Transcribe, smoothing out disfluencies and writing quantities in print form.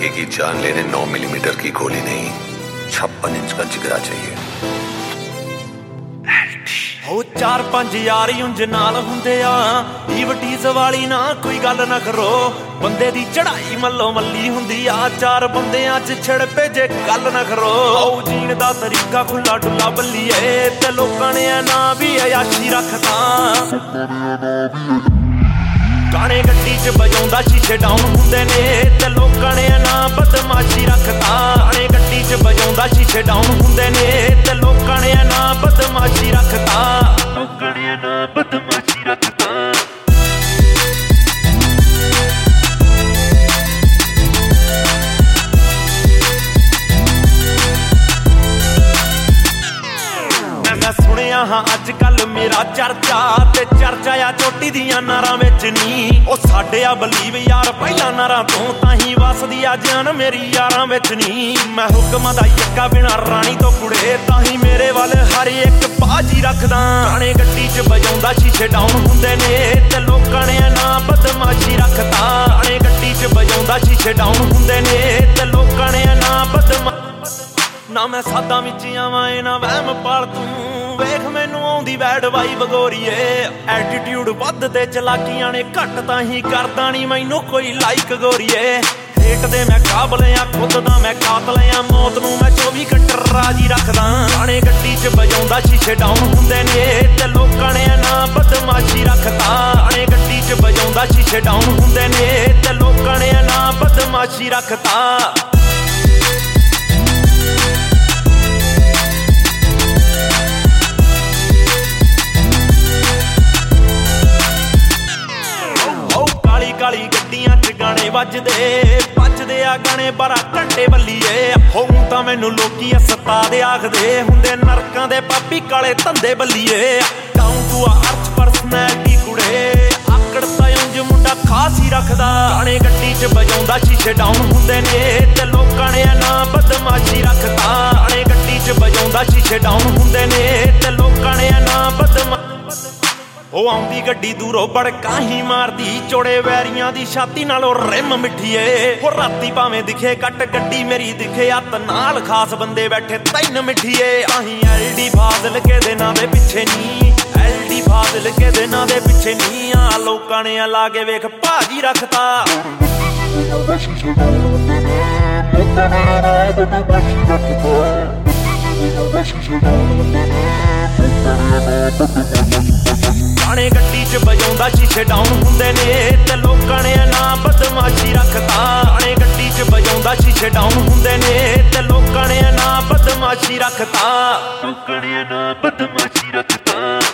लड़की की जान लेने 9 मिलीमीटर की गोली नहीं, 56 इंच का जिगरा चाहिए। हो 4-5 यार ਉਂਝ ਨਾਲ ਹੁੰਦੇ ਆ, ਈਵਟੀਜ਼ ਵਾਲੀ ਨਾ ਕੋਈ ਗੱਲ ਨਾ ਕਰੋ। ਬੰਦੇ ਦੀ ਚੜਾਈ ਮੱਲੋ ਮੱਲੀ ਹੁੰਦੀ ਆ, 4 ਬੰਦਿਆਂ 'ਚ ਛਿੜ ਪੇ ਜੇ ਗੱਲ ਨਾ ਕਰੋ। ਆਉ ਜੀਣ ਦਾ ਤਰੀਕਾ ਖੁੱਲਾ ਡੁੱਲਾ ਬੱਲੀਏ, ਤੇ ਲੋਕਾਂ ਨੇ ਨਾ ਵੀ ਅਯਾਸ਼ੀ ਰੱਖਤਾ। ਗਾਣੇ ਗੱਡੀ 'ਚ ਵਜਾਉਂਦਾ ਸ਼ੀਸ਼ੇ ਡਾਊਨ ਹੁੰਦੇ ਨੇ, ਤੇ ਲੋਕਾਂ ਨੇ ਨਾ ਬਦਮਾਸ਼ੀ ਰੱਖਤਾ। ਗਾਣੇ ਗੱਡੀ 'ਚ ਵਜਾਉਂਦਾ ਸ਼ੀਸ਼ੇ ਡਾਊਨ ਹੁੰਦੇ ਨੇ, ਤੇ ਲੋਕਾਂ ਨੇ ਨਾ ਬਦਮਾਸ਼ੀ ਰੱਖਤਾ। ਲੋਕਾਂ ਨੇ ਨਾ ਬਦਮਾਸ਼ੀ ਰੱਖਤਾ। ਮੈਂ ਸੁਣਿਆ ਹਾਂ ਅੱਜ ਕੱਲ ਮੇਰਾ ਚਰਚਾ, ਤੇ ਚਰਚਾ ਆ ਚੋਟੀ ਦੀਆਂ ਨਾਰਾਂ ਵਿੱਚ ਨੀ। ਉਹ ਸਾਡੇ ਆ ਬਲੀਵ ਯਾਰ ਪਹਿਲਾਂ ਨਾਰਾਂ ਤੋਂ, ਤਾਂ ਹੀ ਵਸਦੀ ਆ ਜਾਨ ਮੇਰੀ ਯਾਰਾਂ ਵਿੱਚ ਨੀ। ਮੈਂ ਹੁਕਮਾਂ ਦਾ ਯੱਕਾ ਬਿਨਾ ਰਾਣੀ ਤੋਂ ਕੁੜੇ, ਤਾਂ ਹੀ ਮੇਰੇ ਵੱਲ ਹਰ ਇੱਕ ਬਾਜੀ ਰੱਖਦਾ। ਗਾਣੇ ਗੱਡੀ 'ਚ ਵਜਾਉਂਦਾ ਸ਼ੀਸ਼ੇ ਡਾਊਨ ਹੁੰਦੇ ਨੇ, ਤੇ ਲੋਕਾਂ ਨੇ ਨਾ ਬਦਮਾਸ਼ੀ ਰੱਖਤਾ। ਗਾਣੇ ਗੱਡੀ 'ਚ ਵਜਾਉਂਦਾ ਸ਼ੀਸ਼ੇ ਡਾਊਨ ਹੁੰਦੇ ਨੇ, ਤੇ ਲੋਕਾਂ ਨੇ ਨਾ ਨਾ ਮੈਂ ਸਾਦਾ ਵਿੱਚ ਆਵਾਂ ਇਹ ਨਾ ਵਹਿਮ ਪਾਲ ਤੂੰ। ਵੇਖ ਮੈਨੂੰ ਆਉਂਦੀ ਵੈਡ ਵਾਈ ਬਗੋਰੀਏ, ਐਟੀਟਿਊਡ ਵੱਧ ਤੇ ਚਲਾਕੀਆਂ ਨੇ ਘੱਟ, ਤਾਂ ਹੀ ਕਰਦਾ ਨੀ ਮੈਨੂੰ ਕੋਈ ਲਾਈਕ ਗੋਰੀਏ। ਹੇਟ ਦੇ ਮੈਂ ਕਾਬਲ ਆ, ਖੁਦ ਦਾ ਮੈਂ ਕਾਤਲ ਆ, ਮੌਤ ਨੂੰ ਮੈਂ 24 ਘੰਟੇ ਰਾਜੀ ਰੱਖਦਾ। ਗਾਣੇ ਗੱਡੀ 'ਚ ਵਜਾਉਂਦਾ ਸ਼ੀਸ਼ੇ ਡਾਊਨ ਹੁੰਦੇ ਨੇ, ਤੇ ਲੋਕਾਂ ਨੇ ਨਾ ਬਦਮਾਸ਼ੀ ਰੱਖਤਾ। ਗਾਣੇ ਗੱਡੀ 'ਚ ਵਜਾਉਂਦਾ ਸ਼ੀਸ਼ੇ ਡਾਊਨ ਹੁੰਦੇ ਨੇ, ਤੇ ਲੋਕਾਂ ਨੇ ਨਾ ਬਦਮਾਸ਼ੀ ਰੱਖਤਾ। ਕਾਲੀ ਗੱਡੀਆਂ 'ਚ ਗਾਣੇ ਵੱਜਦੇ ਆ ਗਾਣੇ 12 ਘੰਟੇ ਬੱਲੀਏ। ਹੁਣ ਤਾਂ ਮੈਨੂੰ ਲੋਕੀ ਉਸਤਾਦ ਆਖਦੇ ਹੁੰਦੇ, ਨਰਕਾਂ ਦੇ ਪਾਪੀ ਕਾਲੇ ਧੰਦੇ ਬੱਲੀਏ। ਡਾਊਨ ਟੂ ਅਰਥ ਪਰਸਨੈਲਿਟੀ ਕੁੜੇ, ਆਕੜ ਤਾਂ ਉਂਝ ਮੁੰਡਾ ਖਾਸ ਹੀ ਰੱਖਦਾ। ਗਾਣੇ ਗੱਡੀ 'ਚ ਵਜਾਉਂਦਾ ਸ਼ੀਸ਼ੇ ਡਾਊਨ ਹੁੰਦੇ ਨੇ, ਤੇ ਲੋਕਾਂ ਨੇ ਨਾ ਬਦਮਾਸ਼ੀ ਰੱਖਤਾ। ਗਾਣੇ ਗੱਡੀ 'ਚ ਵਜਾਉਂਦਾ ਸ਼ੀਸ਼ੇ ਡਾਊਨ ਹੁੰਦੇ ਨੇ, ਤੇ ਲੋਕਾਂ ਨੇ ਨਾ ਉਹ ਆਉਂਦੀ ਗੱਡੀ ਦੂਰੋਂ ਬੜਕਾਂ ਹੀ ਮਾਰਦੀ, ਚੋੜੇ ਵੈਰੀਆਂ ਦੀ ਛਾਤੀ ਨਾਲੋਂ ਰਿਮ ਮਿੱਠੀਏ। ਹੋ ਰਾਤੀ ਭਾਵੇਂ ਦਿਖੇ ਕੱਟ ਗੱਡੀ ਮੇਰੀ ਦਿਖੇ ਅੱਤ ਨਾਲ, ਖਾਸ ਬੰਦੇ ਬੈਠੇ ਤੈਨ ਮਿੱਠੀਏ। ਆਹੀਂ ਐਲਡੀ ਫਾਜ਼ਲ ਕੇ ਦੇ ਨਾਂ ਦੇ ਪਿੱਛੇ ਨੀ, ਐਲਡੀ ਫਾਜ਼ਲ ਕੇ ਦੇ ਨਾਂ ਦੇ ਪਿੱਛੇ ਨੀ। ਆ ਲੋਕਾਂ ਨੇ ਲਾ ਕੇ ਵੇਖ ਭਾਜੀ ਰੱਖਤਾ। ਗਾਣੇ ਗੱਡੀ 'ਚ ਵਜਾਉਂਦਾ ਸ਼ੀਸ਼ੇ ਡਾਊਨ ਹੁੰਦੇ ਨੇ, ਤੇ ਲੋਕਾਂ ਨੇ ਨਾ ਬਦਮਾਸ਼ੀ ਰੱਖਤਾ। ਗਾਣੇ ਗੱਡੀ 'ਚ ਵਜਾਉਂਦਾ ਸ਼ੀਸ਼ੇ ਡਾਊਨ ਹੁੰਦੇ ਨੇ, ਤੇ ਲੋਕਾਂ ਨੇ ਨਾ ਬਦਮਾਸ਼ੀ ਰੱਖਤਾ। ਲੋਕਾਂ ਨੇ ਨਾ ਬਦਮਾਸ਼ੀ ਰੱਖਤਾ।